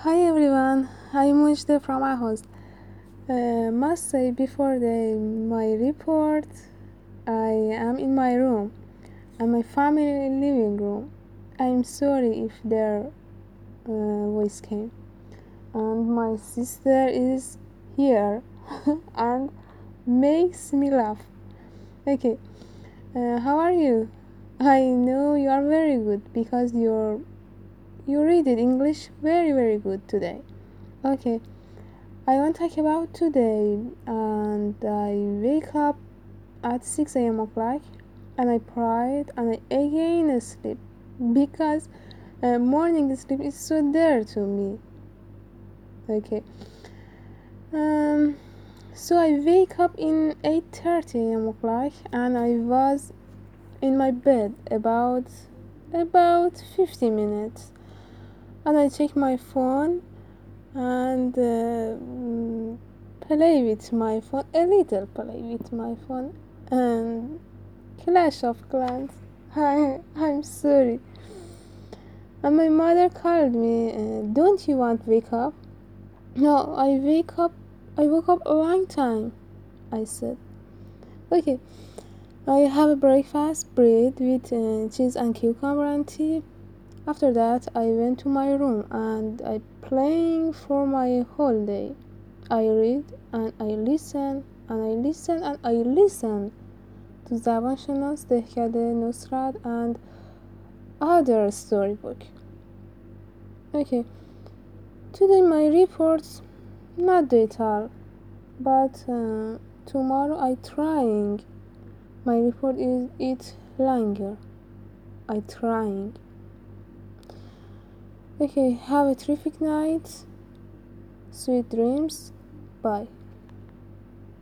Hi everyone, I'm Mujde from my host. Must say before my report, I am in my room and my family living room. I'm sorry if their voice came. And my sister is here and makes me laugh. Okay, how are you? I know you are very good because you read it English very good today. Okay. I want to talk about today, and I wake up at 6 a.m. o'clock, and I prayed, and I again sleep because morning sleep is so dear to me. Okay. Um. So I wake up in 8:30 a.m. o'clock, and I was in my bed about 50 minutes, and I check my phone and play with my phone a little play with my phone and Clash of Clans. I'm sorry. And my mother called me, don't you want wake up? No, I woke up a long time, I said. Okay, I have a breakfast, bread with cheese and cucumber and tea. After that I went to my room and I playing for my whole day. I read and I listen and I listen and I listen to Zaban Shanas, Dehkade, Nusrat and other storybook. Okay, today my reports not detailed, but tomorrow I trying. My report is it longer. I trying. Okay, have a terrific night. Sweet dreams. Bye.